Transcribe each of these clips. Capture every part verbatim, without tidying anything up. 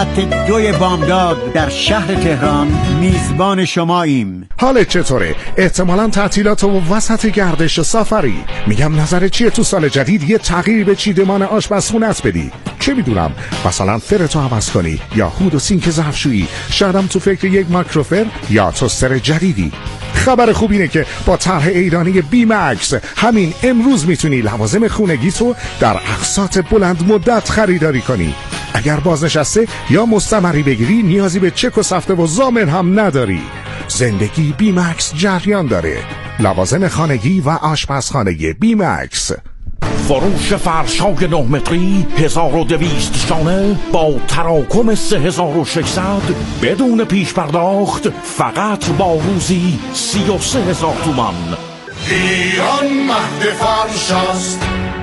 خط دوی بامداد در شهر تهران میزبان شماییم. حالت چطوره؟ احتمالاً تعطیلات و وسط گردش سفری. میگم نظر چیه تو سال جدید یه تغییر به چیدمان آشپزخونه‌ات بدی؟ چه میدونم، مثلا فرتو عوض کنی یا هود و سینک ظرفشویی. شایدم تو فکر یک مایکروفر یا توستر جدیدی. خبر خوب اینه که با طرح ایرانی بی مکس همین امروز میتونی لوازم خونگی تو در اقساط بلند مدت خریداری کنی. اگر بازنشسته یا مستمری بگیری نیازی به چک و سفته و ضامن هم نداری. زندگی بی مکس جریان داره. لوازم خانگی و آشپزخانگی بی مکس. فروش فرشای نه متری هزار و دویست شانه با تراکم سه هزار و ششصد بدون پیش پرداخت فقط با روزی سی و سه هزار تومان. ایران مهد فرش است.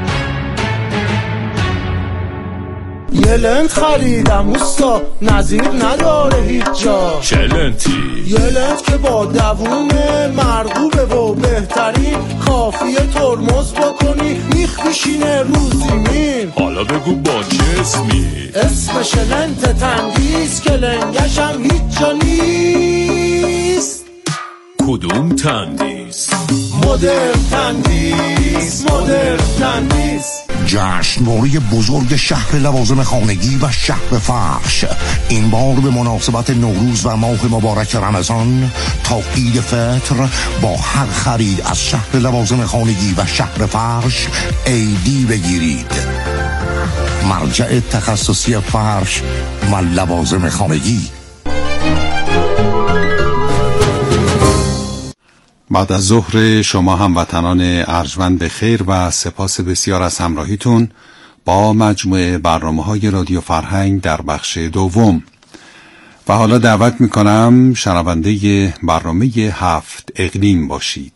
یه لنت خریدم اوستا، نظیر نداره هیچ جا. چه لنتی؟ یه لنت که با دووم مرغوبه و بهترین، کافیه ترمز بکنی میخ میشینه رو زمین. حالا بگو با چه اسمی؟ اسمش لنت تندیس که لنگشم هیچ جا نیست. کدوم تندیس؟ مدرن تندیس، مدرن تندیس. جشنواره بزرگ شهر لوازم خانگی و شهر فرش این بار به مناسبت نوروز و ماه مبارک رمضان تا عید فطر با هر خرید از شهر لوازم خانگی و شهر فرش ایدی بگیرید. مرجع تخصصی فرش و لوازم خانگی. بعد از ظهر شما هموطنان ارجمند به خیر و سپاس بسیار از همراهیتون با مجموعه برنامه‌های رادیو فرهنگ در بخش دوم. و حالا دعوت می‌کنم شنونده برنامه هفت اقلیم باشید.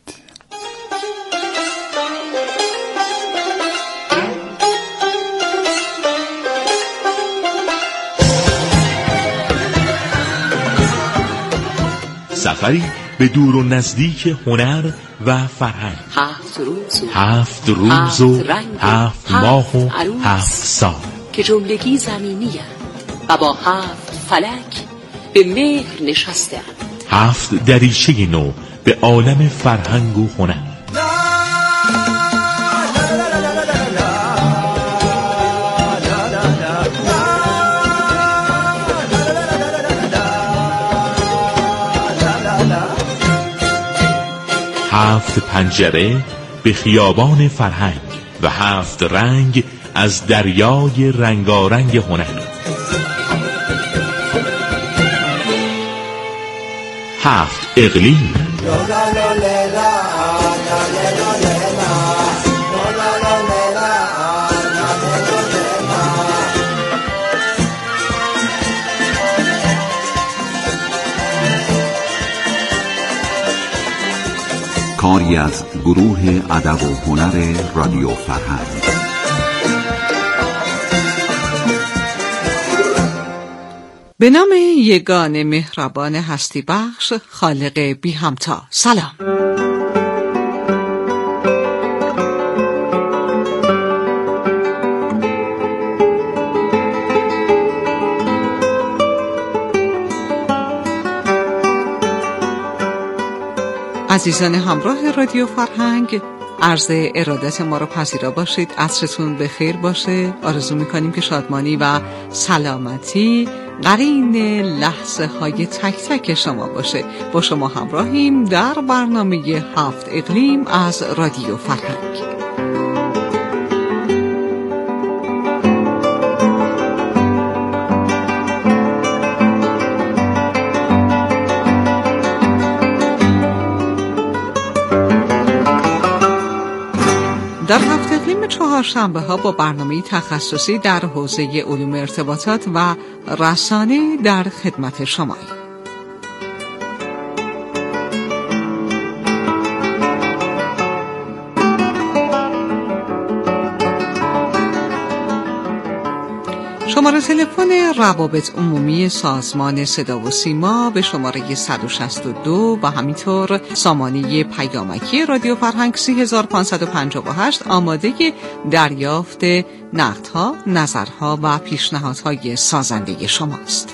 سفری به دور و نزدیک هنر و فرهنگ. هفت روز و هفت روز و هفت ماه و هفت سال که جملگی زمینی و با هفت فلک به مهر نشسته اند. هفت دریچه نو به عالم فرهنگ و هنر. هفت پنجره به خیابان فرهنگ و هفت رنگ از دریای رنگارنگ هنر. هفت اقلیم. کاری از گروه ادب و هنر رادیو فرهنگ. به نام یگان مهربان هستی بخش خالق بی همتا. سلام. عزیزان همراه رادیو فرهنگ، عرض ارادت ما رو پذیرا باشید. عصرتون به خیر باشه. آرزو میکنیم که شادمانی و سلامتی قرین لحظه های تک تک شما باشه. با شما همراهیم در برنامه هفت اقلیم از رادیو فرهنگ. در هفت اقلیم چهارشنبه ها با برنامه تخصصی در حوزه علوم ارتباطات و رسانه در خدمت شماییم. شماره تلفن روابط عمومی سازمان صدا و سیما به شماره صد و شصت و دو و همینطور سامانه پیامکی رادیو فرهنگ سه هزار و پانصد و پنجاه و هشت آماده دریافت نقدها، نظرها و پیشنهادهای سازنده شماست.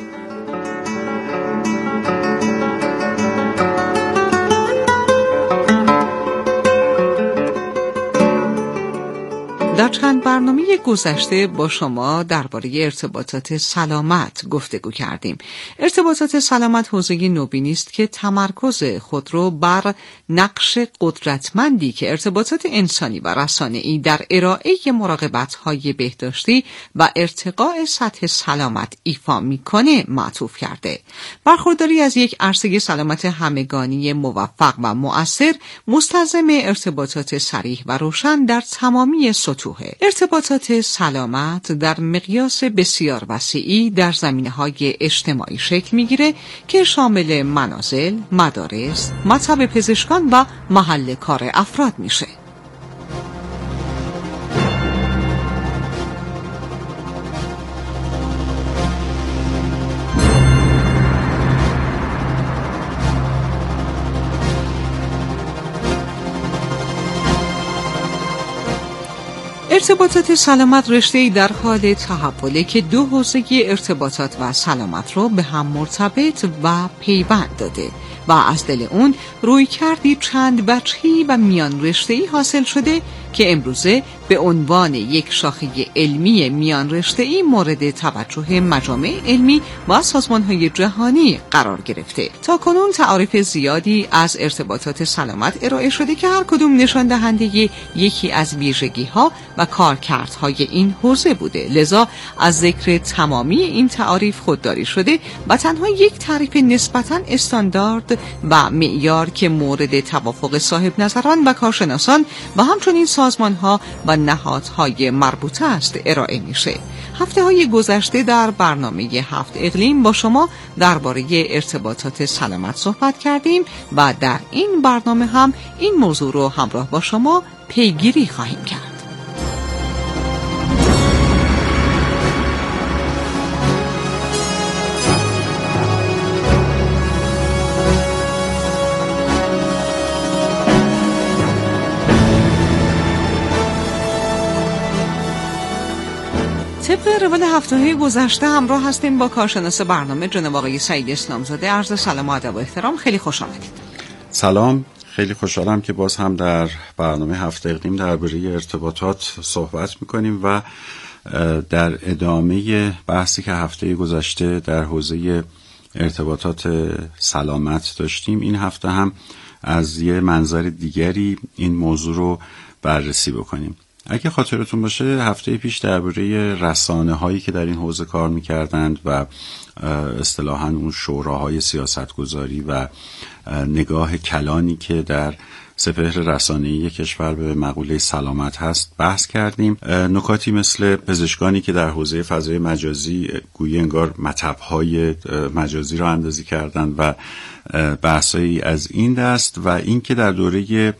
در چند برنامه گذشته با شما درباره ارتباطات سلامت گفتگو کردیم. ارتباطات سلامت حوزه نوبینی است که تمرکز خود رو بر نقش قدرتمندی که ارتباطات انسانی و رسانه‌ای در ارائه مراقبت‌های بهداشتی و ارتقاء سطح سلامت ایفا می‌کنه معطوف کرده. برخورداری از یک عرصه سلامت همگانی موفق و مؤثر مستلزم ارتباطات صریح و روشن در تمامی سطوح. ارتباطات سلامت در مقیاس بسیار وسیعی در زمینه‌های اجتماعی شکل می‌گیره که شامل منازل، مدارس، مطب پزشکان و محل کار افراد میشه. ارتباطات سلامت رشته‌ای در حال تحوله که دو حوزه ارتباطات و سلامت رو به هم مرتبط و پیوند داده و از دل اون روی کردی چند وجهی و میان رشته‌ای حاصل شده که امروزه به عنوان یک شاخه علمی میان رشته‌ای مورد توجه مجامع علمی و سازمان‌های جهانی قرار گرفته. تا کنون تعاریف زیادی از ارتباطات سلامت ارائه شده که هر کدوم نشان دهنده یکی از ویژگی‌ها و کارکردهای این حوزه بوده. لذا از ذکر تمامی این تعاریف خودداری شده و تنها یک تعریف نسبتاً استاندارد و معیار که مورد توافق صاحب نظران و کارشناسان و همچنین سازمان‌ها و نهادهای مربوطه است ارائه میشه. هفته های گذشته در برنامه هفت اقلیم با شما درباره ارتباطات سلامت صحبت کردیم و در این برنامه هم این موضوع رو همراه با شما پیگیری خواهیم کرد. طبق روال هفته‌های گذشته همراه هستیم با کارشناس برنامه جناب آقای سعید اسلامزاده. عرض سلام و ادب و احترام. خیلی خوش آمدید. سلام، خیلی خوشحالم که باز هم در برنامه هفت اقلیم درباره ارتباطات صحبت می‌کنیم و در ادامه بحثی که هفته گذشته در حوزه ارتباطات سلامت داشتیم، این هفته هم از یه منظر دیگری این موضوع رو بررسی بکنیم. اگه خاطرتون باشه هفته پیش درباره رسانه هایی که در این حوزه کار میکردند و اصطلاحاً اون شوراهای سیاستگذاری و نگاه کلانی که در سپهر رسانه‌ای کشور به مقوله سلامت هست بحث کردیم. نکاتی مثل پزشکانی که در حوزه فضای مجازی گویی انگار مطب‌های مجازی را اندازی کردند و بحثایی از این دست و این که در دوره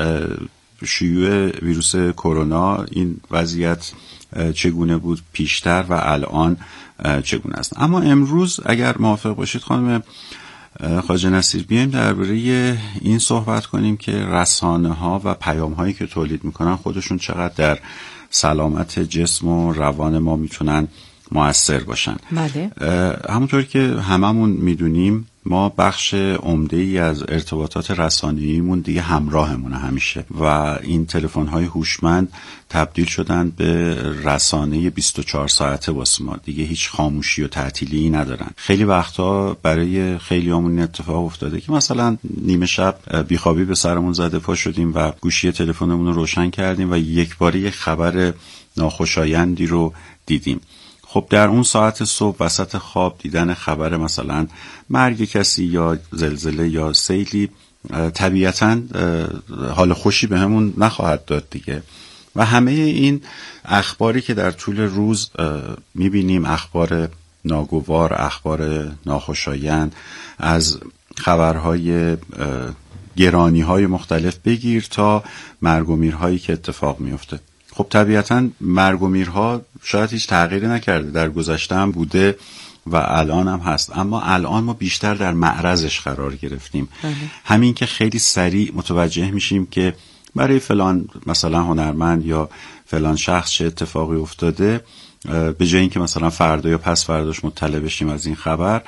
شیوع ویروس کرونا این وضعیت چگونه بود پیشتر و الان چگونه است. اما امروز اگر موافق باشید خانم خواجه نصیر بیایم درباره این صحبت کنیم که رسانه ها و پیام هایی که تولید میکنن خودشون چقدر در سلامت جسم و روان ما میتونن مؤثر باشن. بله. همونطور که هممون میدونیم ما بخش عمده‌ای از ارتباطات رسانه‌ایمون دیگه همراهمونه همیشه و این تلفن‌های هوشمند تبدیل شدن به رسانه بیست و چهار ساعته واسه ما، دیگه هیچ خاموشی و تعطیلی ندارن. خیلی وقتا برای خیلیامون اتفاق افتاده که مثلا نیمه شب بیخوابی به سرمون زده، پا شدیم و گوشی تلفنمون رو روشن کردیم و یک باره یک خبر ناخوشایندی رو دیدیم. خب در اون ساعت صبح وسط خواب دیدن خبر مثلا مرگ کسی یا زلزله یا سیلی طبیعتاً حال خوشی به همون نخواهد داد دیگه و همه این اخباری که در طول روز میبینیم، اخبار ناگوار، اخبار ناخوشایند، از خبرهای گرانی‌های مختلف بگیر تا مرگ و میرهایی که اتفاق میفته. خب طبیعتاً مرگ و میرها شاید هیچ تغییری نکرده، در گذشته هم بوده و الان هم هست، اما الان ما بیشتر در معرضش قرار گرفتیم. بله. همین که خیلی سریع متوجه میشیم که برای فلان مثلا هنرمند یا فلان شخص چه اتفاقی افتاده، به جای اینکه مثلا فردا یا پس فرداش مطلع بشیم از این خبر،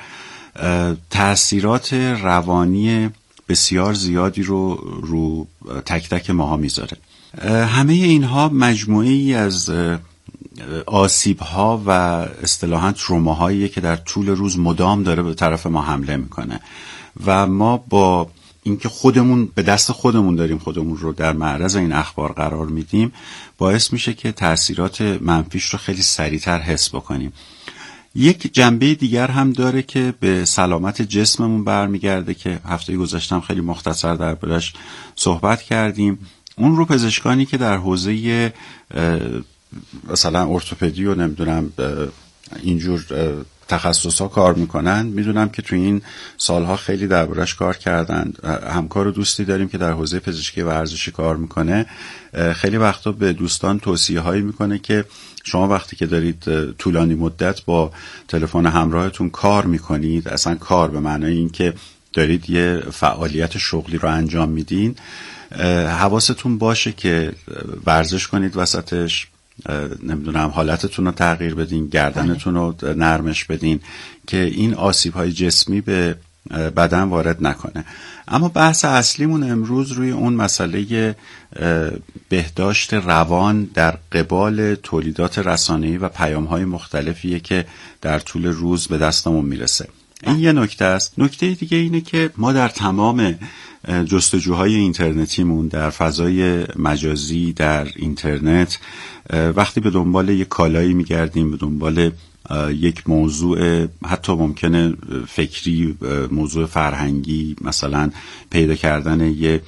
تأثیرات روانی بسیار زیادی رو رو تک تک ماها میذاره. همه اینها مجموعه‌ای از آسیب‌ها و اصطلاحاً تروماهاییه که در طول روز مدام داره به طرف ما حمله میکنه و ما با اینکه خودمون به دست خودمون داریم خودمون رو در معرض این اخبار قرار میدیم، باعث میشه که تأثیرات منفیش رو خیلی سریعتر حس بکنیم. یک جنبه دیگر هم داره که به سلامت جسممون برمیگرده که هفته گذشته خیلی مختصر دربارش صحبت کردیم. اون رو پزشکانی که در حوزه مثلا ارتوپدی و نمیدونم اینجور تخصصا کار میکنن میدونم که تو این سالها خیلی دربارش کار کردن. همکار و دوستی داریم که در حوزه پزشکی ورزشی کار میکنه، خیلی وقتا به دوستان توصیه هایی میکنه که شما وقتی که دارید طولانی مدت با تلفن همراهتون کار میکنید، اصلا کار به معنای این که دارید یه فعالیت شغلی رو انجام میدین، حواستون باشه که ورزش کنید وسطش، نمیدونم حالتتون رو تغییر بدین، گردنتون رو نرمش بدین که این آسیب‌های جسمی به بدن وارد نکنه. اما بحث اصلیمون امروز روی اون مسئله بهداشت روان در قبال تولیدات رسانه‌ای و پیام‌های مختلفیه که در طول روز به دستمون میرسه. این یه نکته است. نکته دیگه اینه که ما در تمام جستجوهای اینترنتیمون، در فضای مجازی، در اینترنت، وقتی به دنبال یک کالایی میگردیم، به دنبال یک موضوع حتی ممکنه فکری، موضوع فرهنگی، مثلا پیدا کردن یه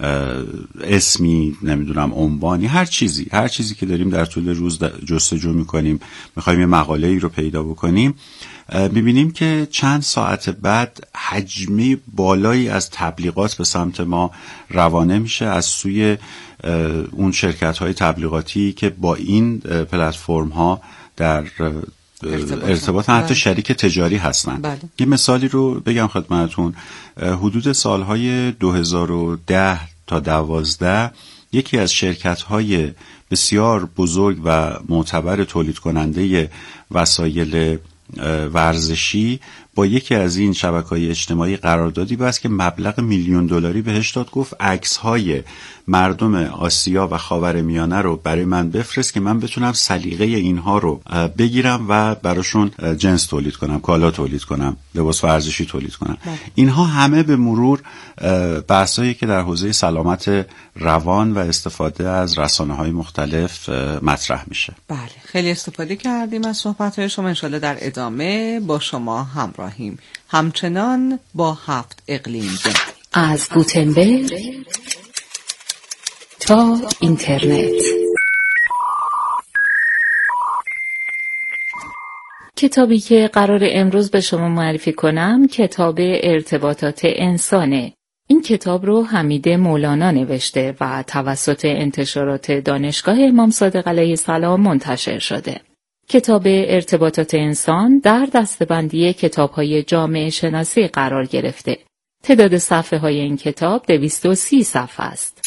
اسمی، نمیدونم عنوانی، هر چیزی هر چیزی که داریم در طول روز جستجو میکنیم، میخوایم یه مقاله ای رو پیدا بکنیم، میبینیم که چند ساعت بعد حجمه بالایی از تبلیغات به سمت ما روانه میشه از سوی اون شرکت های تبلیغاتی که با این پلتفرم ها در ارتباط حتی شریک تجاری هستن. بله. یه مثالی رو بگم خدمتون. حدود سالهای دو هزار و ده تا دوازده یکی از شرکت های بسیار بزرگ و معتبر تولید کننده وسایل ورزشی با یکی از این شبکه‌های اجتماعی قراردادی بست که مبلغ میلیون دلاری بهش داد، گفت عکس‌های مردم آسیا و خاورمیانه رو برای من بفرست که من بتونم سلیقه اینها رو بگیرم و براشون جنس تولید کنم، کالا تولید کنم، لباس ورزشی تولید کنم. بله. اینها همه به مرور بحثایی که در حوزه سلامت روان و استفاده از رسانه‌های مختلف مطرح میشه. بله، خیلی استفاده کردیم از صحبت‌های شما. انشالله در ادامه با شما همراهیم، همچنان با هفت اقلیم زندگی. از گوتنبرگ تا اینترنت. کتابی که قرار امروز به شما معرفی کنم کتاب ارتباطات انسانه. این کتاب رو حمید مولانا نوشته و توسط انتشارات دانشگاه امام صادق علیه السلام منتشر شده. کتاب ارتباطات انسان در دسته‌بندی کتاب‌های جامعه شناسی قرار گرفته. تعداد صفحه‌های این کتاب دویست و سی صفحه است.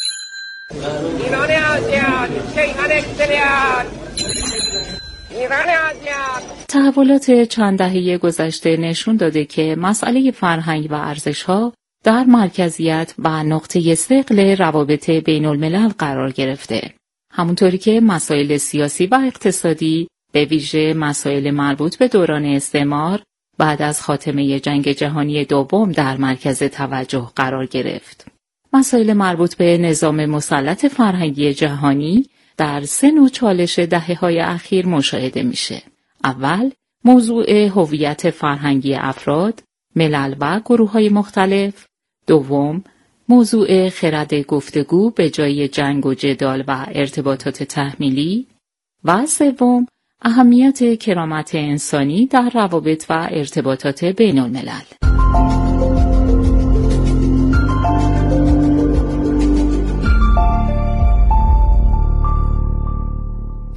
تحولات چند دهه گذشته نشون داده که مسئله فرهنگ و ارزش‌ها در مرکزیت و نقطه ثقل روابط بین الملل قرار گرفته. همونطوری که مسائل سیاسی و اقتصادی، به ویژه مسائل مربوط به دوران استعمار بعد از خاتمه جنگ جهانی دوم در مرکز توجه قرار گرفت. مسائل مربوط به نظام مسلط فرهنگی جهانی در سه نوع چالش دهه‌های اخیر مشاهده میشه. اول، موضوع هویت فرهنگی افراد، ملل و گروه‌های مختلف. دوم، موضوع خرد گفتگو به جای جنگ و جدال و ارتباطات تحمیلی. و سوم، اهمیت کرامت انسانی در روابط و ارتباطات بین الملل.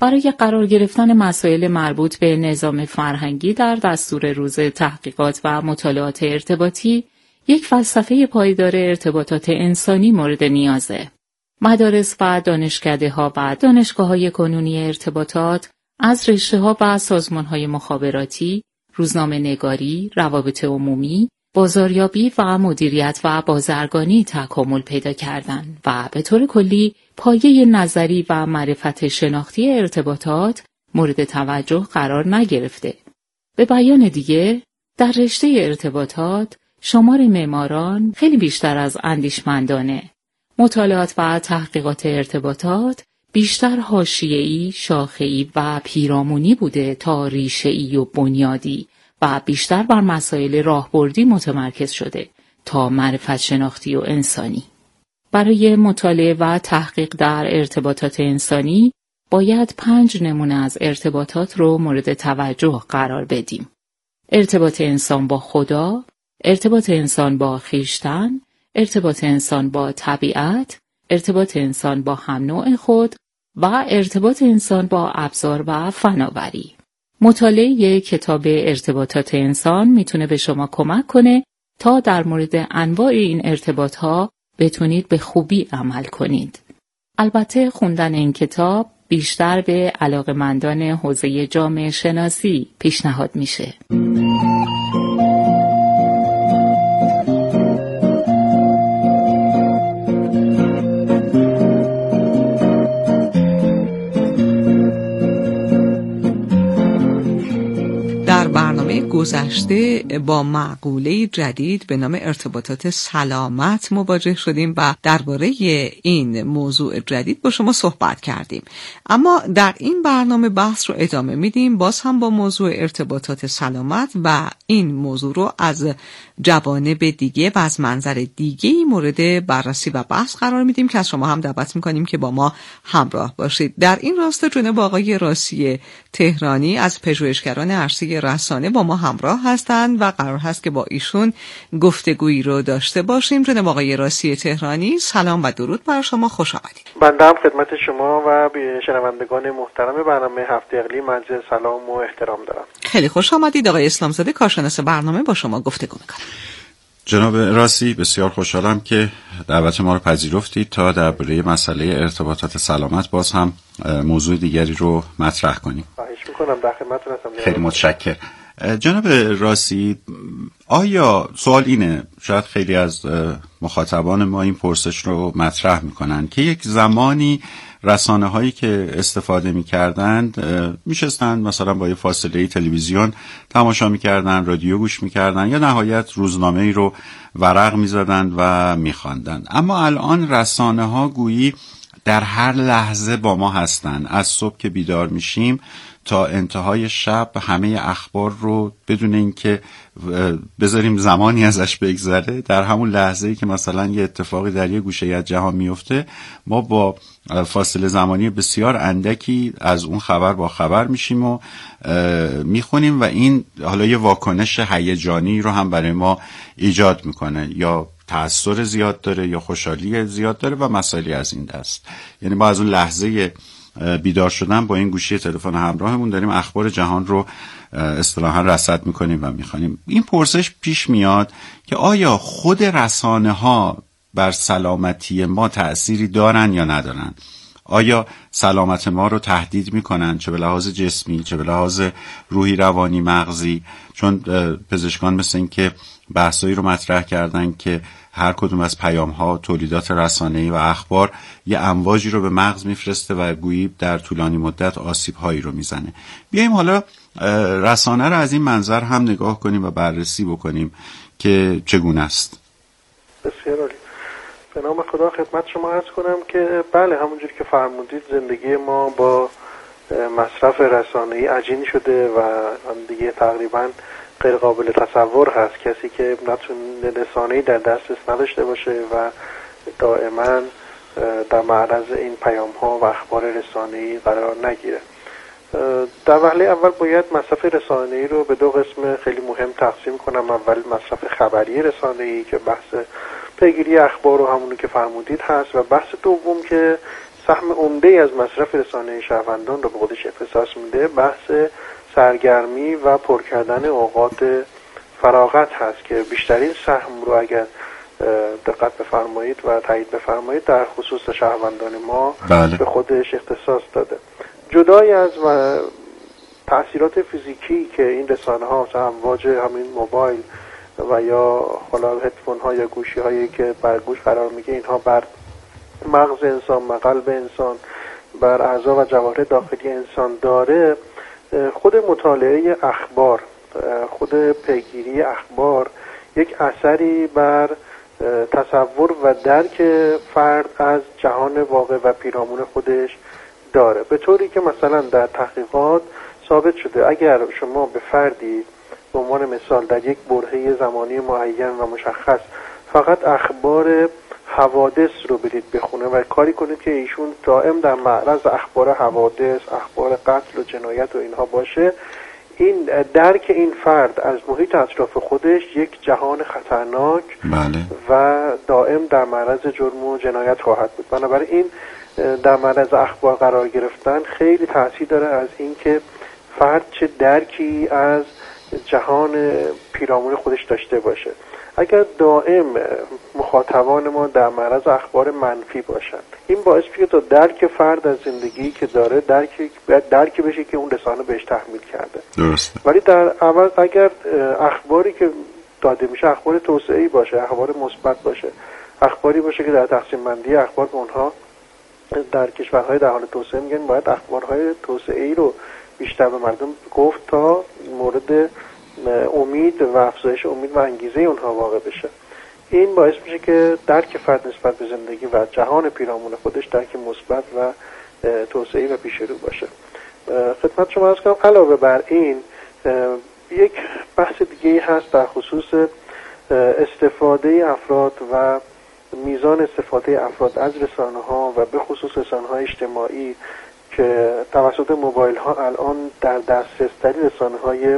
برای قرار گرفتن مسائل مربوط به نظام فرهنگی در دستور روز تحقیقات و مطالعات ارتباطی، یک فلسفه پایدار ارتباطات انسانی مورد نیازه. مدارس و دانشکده‌ها و دانشگاه‌های کنونی ارتباطات از رشته‌ها و سازمان‌های مخابراتی، روزنامه‌نگاری، روابط عمومی، بازاریابی و مدیریت و بازرگانی تکامل پیدا کردند و به طور کلی پایه نظری و معرفت شناختی ارتباطات مورد توجه قرار نگرفته. به بیان دیگه، در رشته ارتباطات شمار معماران خیلی بیشتر از اندیشمندانه. مطالعات و تحقیقات ارتباطات بیشتر حاشیه‌ای، شاخه‌ای و پیرامونی بوده تا ریشه‌ای و بنیادی و بیشتر بر مسائل راهبردی متمرکز شده تا معرفت شناختی و انسانی. برای مطالعه و تحقیق در ارتباطات انسانی باید پنج نمونه از ارتباطات رو مورد توجه قرار بدیم. ارتباط انسان با خدا، ارتباط انسان با خویشتن، ارتباط انسان با طبیعت، ارتباط انسان با هم نوع خود و ارتباط انسان با ابزار و فناوری. مطالعه کتاب ارتباطات انسان میتونه به شما کمک کنه تا در مورد انواع این ارتباطها بتونید به خوبی عمل کنید. البته خوندن این کتاب بیشتر به علاقه‌مندان حوزه جامعه شناسی پیشنهاد میشه. گذشته با مقوله جدید به نام ارتباطات سلامت مواجه شدیم و درباره این موضوع جدید با شما صحبت کردیم. اما در این برنامه بحث رو ادامه میدیم، باز هم با موضوع ارتباطات سلامت و این موضوع رو از جوانب دیگه و از منظر دیگه‌ای مورد بررسی و بحث قرار میدیم که از شما هم دعوت میکنیم که با ما همراه باشید. در این راسته جناب آقای راسی تهرانی از پژوهشگران عرصه رسانه با ما همراه هستند و قرار هست که با ایشون گفتگویی رو داشته باشیم. جناب آقای راسی تهرانی، سلام و درود بر شما، خوش آمدید. بنده هم خدمت شما و شنوندگان محترم برنامه هفته اقلیم عرض سلام و احترام دارم. خیلی خوش آمدید. آقای اسلامزاده کارشناس برنامه با شما گفتگو میکنم. جناب راسی، بسیار خوشحالم که دعوت ما رو پذیرفتید تا درباره مسئله ارتباطات سلامت باز هم موضوع دیگری رو مطرح کنیم. خواهش میکنم، در خدمتتون هستم. خیلی متشکرم. جناب راسی، آیا سوال اینه، شاید خیلی از مخاطبان ما این پرسش رو مطرح میکنن که یک زمانی رسانه هایی که استفاده میکردند میشستند مثلا با یه فاصله تلویزیون تماشا میکردن، رادیو گوش میکردن یا نهایت روزنامه ای رو ورق میزدند و میخواندند، اما الان رسانه ها گویی در هر لحظه با ما هستند. از صبح که بیدار میشیم تا انتهای شب همه اخبار رو بدون اینکه بذاریم زمانی ازش بگذره، در همون لحظه‌ای که مثلا یه اتفاقی در یه گوشه از جهان میفته ما با فاصله زمانی بسیار اندکی از اون خبر با خبر میشیم و میخونیم و این حالا یه واکنش هیجانی رو هم برای ما ایجاد میکنه، یا تأثیر زیاد داره یا خوشحالی زیاد داره و مسائلی از این دست. یعنی ما از اون لحظه بیدار شدن با این گوشی تلفن همراهمون داریم اخبار جهان رو اصطلاحاً رصد میکنیم و میخوانیم. این پرسش پیش میاد که آیا خود رسانه ها بر سلامتی ما تأثیری دارن یا ندارن؟ آیا سلامت ما رو تهدید میکنن، چه به لحاظ جسمی چه به لحاظ روحی، روانی، مغزی؟ چون پزشکان مثل این که بحثایی رو مطرح کردن که هر کدوم از پیام‌ها، تولیدات رسانه‌ای و اخبار یه امواجی رو به مغز میفرسته و گویی در طولانی مدت آسیب‌هایی رو میزنه. بیاییم حالا رسانه رو از این منظر هم نگاه کنیم و بررسی بکنیم که چگونه است. بسیار عالی. به نام خدا خدمت شما عرض کنم که بله، همونجوری که فرمودید زندگی ما با مصرف رسانه‌ای عجین شده و دیگه تقریباً غیر قابل تصور هست کسی که نتونه رسانه‌ای در دسترس نداشته باشه و دائما در معرض این پیام‌ها و اخبار رسانه‌ای قرار نگیره. در وهله اول باید مصرف رسانه‌ای رو به دو قسم خیلی مهم تقسیم کنم. اول مصرف خبری رسانه‌ای که بحث پیگیری اخبار و همونی که فرمودید هست، و بحث دوم که سهم عمده از مصرف رسانه شهروندان رو به خودش اختصاص میده، بحث سرگرمی و پر کردن اوقات فراغت هست که بیشترین سهم رو اگر دقت بفرمایید و تایید بفرمایید در خصوص شهروندان ما بله. به خودش اختصاص داده. جدای از و تأثیرات فیزیکی که این رسانه ها مثلا امواج همین موبایل و یا حالا هدفون ها یا گوشی هایی که بر گوش قرار میگه اینها بر مغز انسان، بر قلب انسان، بر اعضا و جواهر داخلی انسان داره، خود مطالعه اخبار، خود پیگیری اخبار یک اثری بر تصور و درک فرد از جهان واقع و پیرامون خودش داره، به طوری که مثلا در تحقیقات ثابت شده اگر شما به فردی به عنوان مثال در یک برهه زمانی معین و مشخص فقط اخبار حوادث رو برید بخونه و کاری کنید که ایشون دائم در معرض اخبار حوادث، اخبار قتل و جنایت و اینها باشه، این درک این فرد از محیط اطراف خودش یک جهان خطرناک بله. و دائم در معرض جرم و جنایت خواهد بود. بنابراین این در معرض اخبار قرار گرفتن خیلی تاثیر داره از اینکه فرد چه درکی از جهان پیرامون خودش داشته باشه. اگر دائم مخاطبان ما در معرض اخبار منفی باشند، این باعث میشه تا درک فرد از زندگی که داره درک درک بشه که اون رسانه بهش تحمیل کرده. درسته. ولی در اول اگر اخباری که داده میشه اخبار توسعه‌ای باشه، اخبار مثبت باشه، اخباری باشه که در تقسیم بندی اخبار به اونها در کشورهای در حال توسعه میگن باید اخبارهای توسعه‌ای رو بیشتر به مردم گفت تا مورد امید و افزایش امید و انگیزه اونها واقع بشه. این باعث میشه که درک فرد نسبت به زندگی و جهان پیرامون خودش درک مثبت و توسعه‌ای و پیشرو باشه. خدمت شما عرض کنم علاوه بر این یک بحث دیگه هست در خصوص استفاده افراد و میزان استفاده افراد از رسانه ها و به خصوص رسانه های اجتماعی که توسط موبایل ها الان در دسترس ترین رسانه های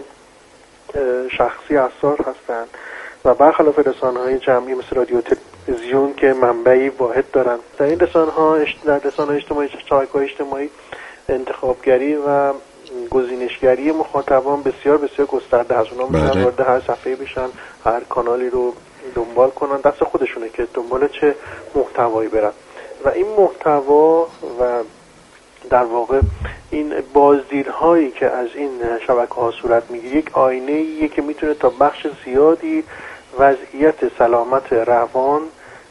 شخصی اسرار هستند و برخلاف رسانه های جمعی مثل رادیو تلویزیون که منبعی واحد دارن، در این رسانه ها در رسانه اجتماعی شبکه‌های اجتماعی انتخابگری و گزینشگری مخاطبان بسیار بسیار گسترده هست. اونا میتونن وارد هر صفحه‌ای بشن، هر کانالی رو دنبال کنن، دست خودشونه که دنبال چه محتوایی برن و این محتوا و در واقع این بازدیدهایی که از این شبکه‌ها صورت میگیره یک آینه‌ایه که میتونه تا بخش زیادی وضعیت سلامت روان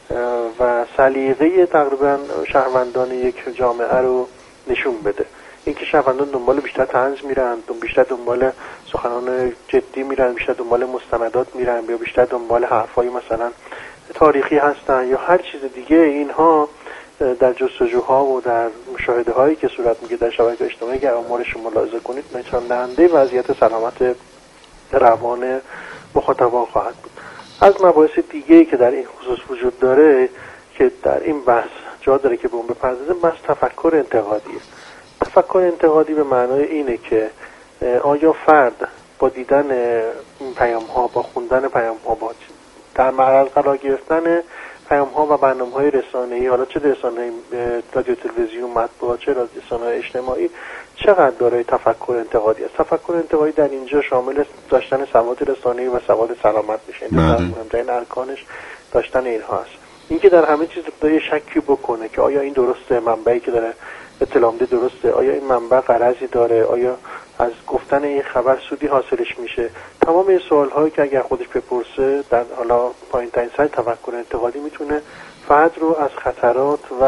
و سلیقه تقریبا شهروندان یک جامعه رو نشون بده. اینکه شهروندان دنبال بیشتر طنز میرن، بیشتر دنبال سخنان جدی میرن، بیشتر دنبال مستندات میرن یا بیشتر دنبال حرفای مثلا تاریخی هستن یا هر چیز دیگه، اینها در جستجوها و در مشاهده هایی که صورت میگیره در شبکه اجتماعی که آمارش رو ملاحظه کنید نشان دهنده وضعیت سلامت روان مخاطبان خواهد بود. از مباحث دیگه‌ای که در این خصوص وجود داره که در این بحث جا داره که به اون بپردازیم، بحث تفکر انتقادیه. تفکر انتقادی به معنای اینه که آیا فرد با دیدن این پیام ها، با خوندن پیام ها، با در معرض قرار گرفتن پیام ها و برنامه های رسانه‌ای، حالا چه رسانه رادیو تلویزیون مطبوعات چه رسانه اجتماعی، چقدر دارای تفکر انتقادی است. تفکر انتقادی در اینجا شامل داشتن سواد رسانه‌ای و سواد سلامت میشه. این مهمترین ارکانش داشتن اینها است. اینکه در همه چیز داره شکی بکنه که آیا این درسته، منبعی که داره اطلاع میده درسته، آیا این منبع غرضی داره، آیا از گفتن این خبر سودی حاصلش میشه. تمام این سوال هایی که اگر خودش بپرسه در حالا پایین ترین سطح تفکر انتقادی میتونه فرد رو از خطرات و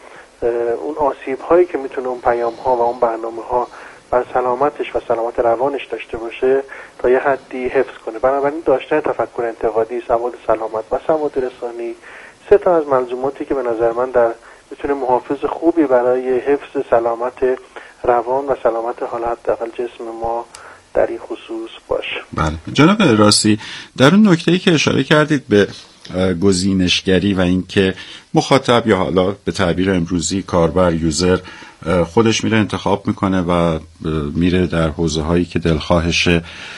اون آسیب هایی که میتونه اون پیام ها و اون برنامه ها بر سلامتش و سلامت روانش داشته باشه تا یه حدی حفظ کنه. بنابراین داشتن تفکر انتقادی، سواد سلامت و سواد رسانی سه تا از ملزوماتی که به نظر من در میتونه محافظ خوبی برای حفظ سلامت روان و سلامت حالا حداقل جسم ما در این خصوص باشه. بله جناب راسی، در اون نکته‌ای که اشاره کردید به گزینشگری و اینکه مخاطب یا حالا به تعبیر امروزی کاربر یوزر خودش میره انتخاب میکنه و میره در حوزه‌هایی که دلخواهش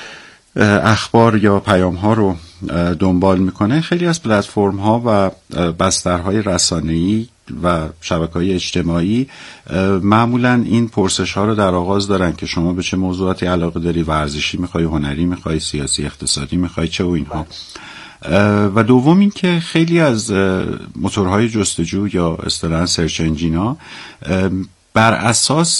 اخبار یا پیام‌ها رو دنبال میکنه، خیلی از پلتفرم‌ها و بسترهای رسانه‌ای و شبکه‌های اجتماعی معمولا این پرسش ها رو در آغاز دارن که شما به چه موضوعاتی علاقه داری، ورزشی میخوای، هنری میخوای، سیاسی، اقتصادی میخوای، چه و اینها. و دوم این که خیلی از موتورهای جستجو یا اصطلاحاً سرچ انجینا بر اساس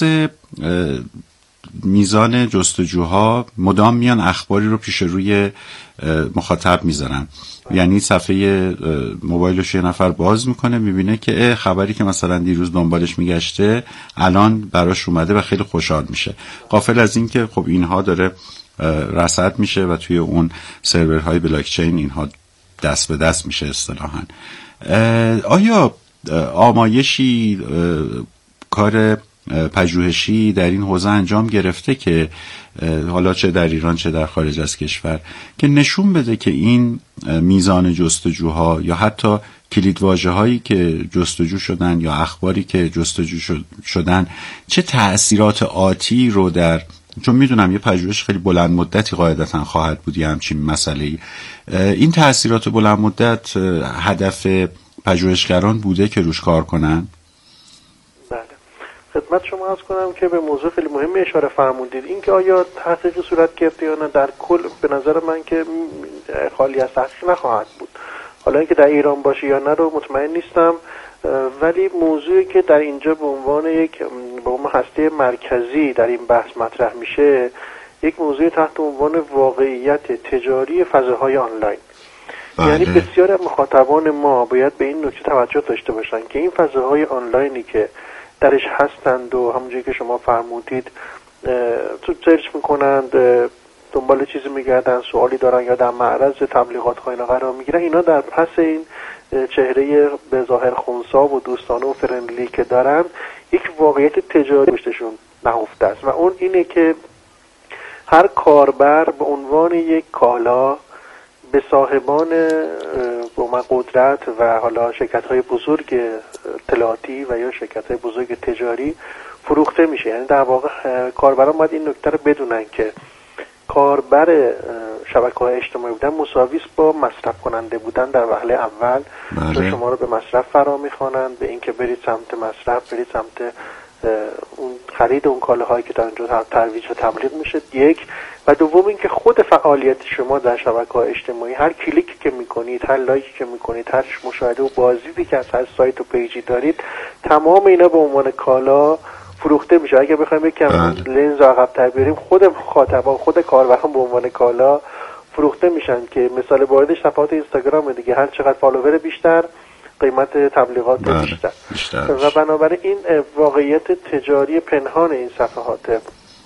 میزان جستجوها مدام میان اخباری رو پیش روی مخاطب میذارن. یعنی صفحه موبایلش یه نفر باز میکنه، میبینه که خبری که مثلا دیروز دنبالش میگشته الان براش اومده و خیلی خوشحال میشه، غافل از این که خب اینها داره رصد میشه و توی اون سرورهای بلاکچین اینها دست به دست میشه اصطلاحاً. آیا آمایشی کار پژوهشی در این حوزه انجام گرفته که حالا چه در ایران چه در خارج از کشور که نشون بده که این میزان جستجوها یا حتی کلیدواژه هایی که جستجو شدن یا اخباری که جستجو شدن چه تأثیرات آتی رو در، چون میدونم یه پژوهش خیلی بلند مدتی قاعدتا خواهد بود یه همچین مسئله‌ای، این تأثیرات بلند مدت هدف پژوهشگران بوده که روش کار کنن؟ خدمت شما عرض کنم که به موضوع خیلی مهمی اشاره فرمودید، این که آیا تحقیق صورت گرفته یا نه، در کل به نظر من که خالی از تحقیق نخواهد بود. حالا اینکه در ایران باشه یا نه رو مطمئن نیستم، ولی موضوعی که در اینجا به عنوان یک به عنوان هسته مرکزی در این بحث مطرح میشه، یک موضوع تحت عنوان واقعیت تجاری فضاهای آنلاین. بله. یعنی بسیار از مخاطبان ما باید به این نکته توجه داشته باشن که این فضاهای آنلاینی که درش هستند و همونجوری که شما فرمودید تو سرچ میکنند، دنبال چیزی میگردن، سوالی دارن یا در معرض تبلیغات ها اینا قرار میگیرن، اینا در پس این چهره به ظاهر خنثی و دوستانه و فرندلی که دارن یک واقعیت تجاری پشتشون نهفته است و اون اینه که هر کاربر به عنوان یک کالا به صاحبان با قدرت و حالا شرکت‌های بزرگ اطلاعاتی و یا شرکت‌های بزرگ تجاری فروخته میشه. یعنی در واقع کاربران باید این نکته رو بدونن که کاربر شبکه‌های اجتماعی بودن مساوی است با مصرف کننده بودن در وهله اول. چون شما رو به مصرف فرا می‌خوانند، به اینکه برید سمت مصرف، برید سمت اون خرید اون کالاهایی که در اونجا ترویج و تبلیغ میشه، یک. و دوم اینکه خود فعالیت شما در شبکه‌های اجتماعی، هر کلیکی که میکنید، هر لایکی که میکنید، هر مشاهده و بازدیدی که از هر سایت و پیجی دارید، تمام اینا به عنوان کالا فروخته میشه. اگه بخوایم یکم لنز عقب‌تر بریم، خود مخاطبان، خود کاربران به عنوان کالا فروخته میشن که مثال باردش صفحات اینستاگرام دیگه، هر چقدر فالوور بیشتر قیمت تبلیغات بیشتر. بیشتر و بنابراین این واقعیت تجاری پنهان این صفحات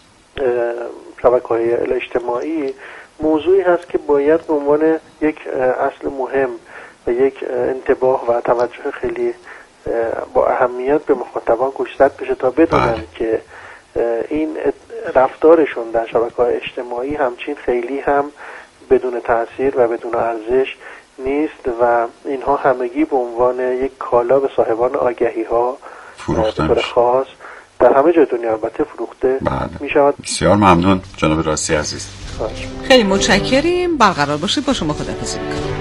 شبکه‌های اجتماعی موضوعی هست که باید به عنوان یک اصل مهم و یک انتباه و توجه خیلی با اهمیت به مخاطبان گوشزد بشه تا بدونن که این رفتارشون در شبکه‌های اجتماعی همچین خیلی هم بدون تأثیر و بدون ارزش نیست و اینها همگی به عنوان یک کالا به صاحبان آگهی ها به طور خاص در همه جای دنیا البته فروخته می شود. بسیار ممنون جناب راستی عزیز. خیلی متشکریم. برقرار باشید. با شما خداحافظی می‌کنم.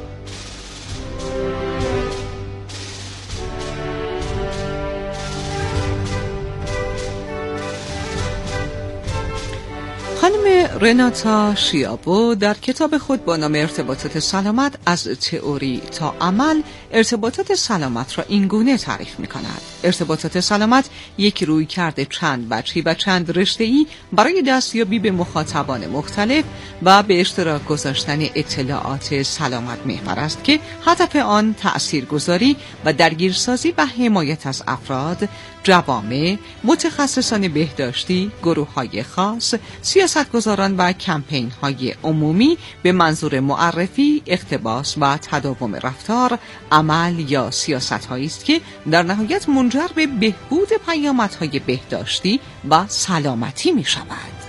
خانم رناتا شیابو در کتاب خود با نام ارتباطات سلامت از تئوری تا عمل ارتباطات سلامت را اینگونه تعریف می کند. ارتباطات سلامت یک رویکرد چند وجهی و چند رشته‌ای برای دستیابی به مخاطبان مختلف و به اشتراک گذاشتن اطلاعات سلامت محور است که هدف آن تأثیرگذاری و درگیرسازی و حمایت از افراد، جوامع، متخصصان بهداشتی، گروه‌های خاص، سیاستگزاران و کمپین‌های عمومی به منظور معرفی، اقتباس و تداوم رفتار، عمل یا سیاست‌هایی است که در نهایت منجر به بهبود پیامدهای بهداشتی و سلامتی می‌شود.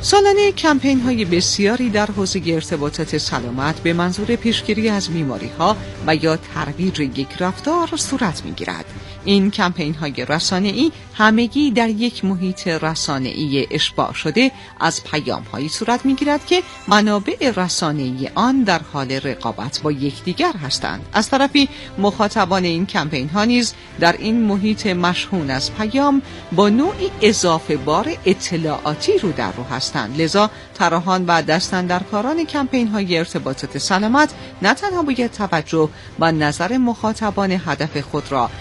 سالانه کمپین های بسیاری در حوزه ارتباطات سلامت به منظور پیشگیری از بیماری ها و یا ترویج یک رفتار صورت می گیرد. این کمپین های رسانه‌ای همگی در یک محیط رسانه‌ای اشباع شده از پیام هایی صورت می گیرد که منابع رسانه‌ای آن در حال رقابت با یکدیگر هستند. از طرفی مخاطبان این کمپین ها نیز در این محیط مشحون از پیام با نوعی اضافه بار اطلاعاتی رو در رو هستند. لذا طراحان و دستاندرکاران کمپین های ارتباطات سلامت نه تنها باید توجه و نظر مخاطبان هدف خود را